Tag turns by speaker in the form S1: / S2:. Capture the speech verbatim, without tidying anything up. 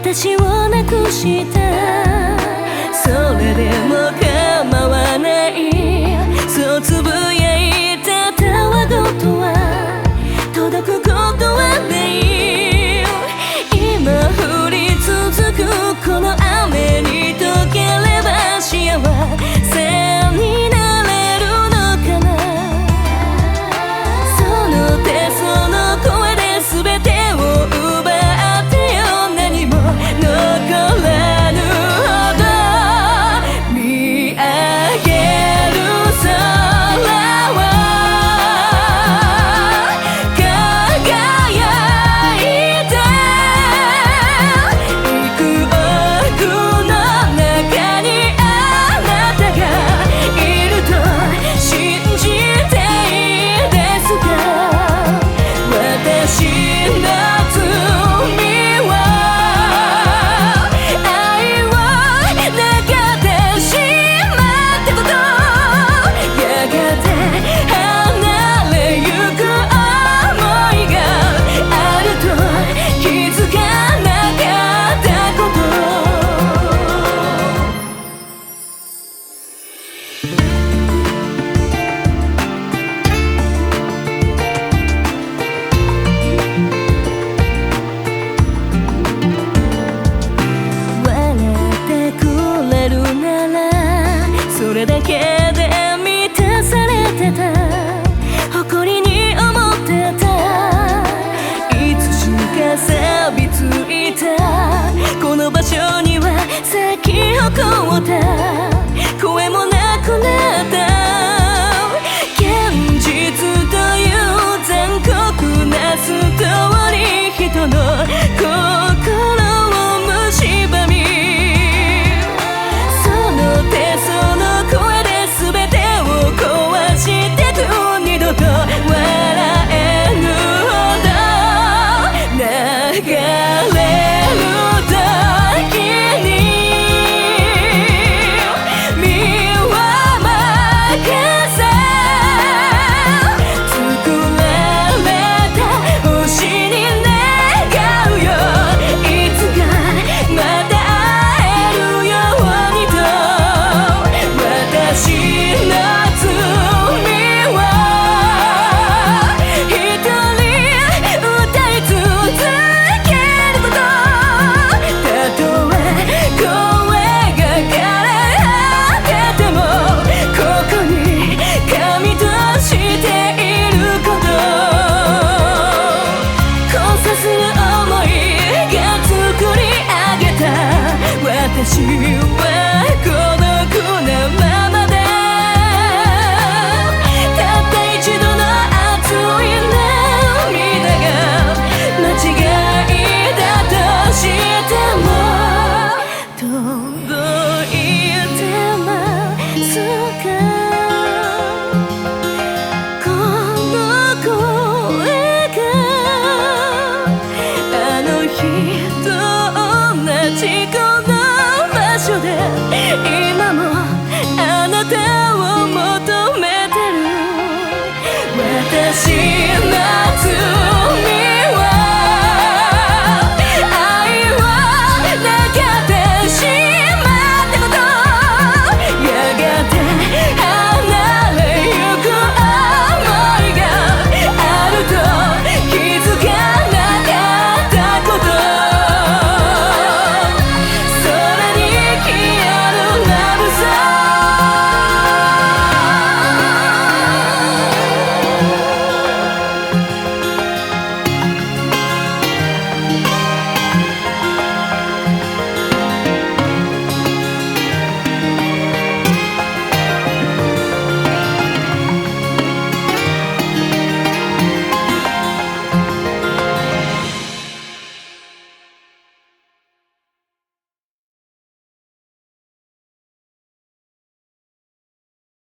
S1: 私をなくした。それでも構わない、そうつぶやいたたわごとは届くことはない。今降り続くこの雨に溶ければ幸せになれるのかな。その手その声で全てを奪ってよ、何も残らぬほど見上げる空は輝いて幾億の中にあなたがいると信じていいですか。私の罪は愛を流ってしまったこと、やがて離れゆく想いがあると気づかなかったこと。笑ってくれるならそれだけで満たされてた、誇りに思ってた。いつしか錆びついたこの場所には咲き誇った声もなくなった。現実という残酷なストーリー、人の心を蝕み、その手その声で全てを壊してく、二度と笑えぬほど流れる時に身を任せ、作られた星に願うよ、いつかまた会えるようにと。私の罪は一人歌い続けること、たとえ声が枯れ果ててもここに神としていること、交差する想いが作り上げた私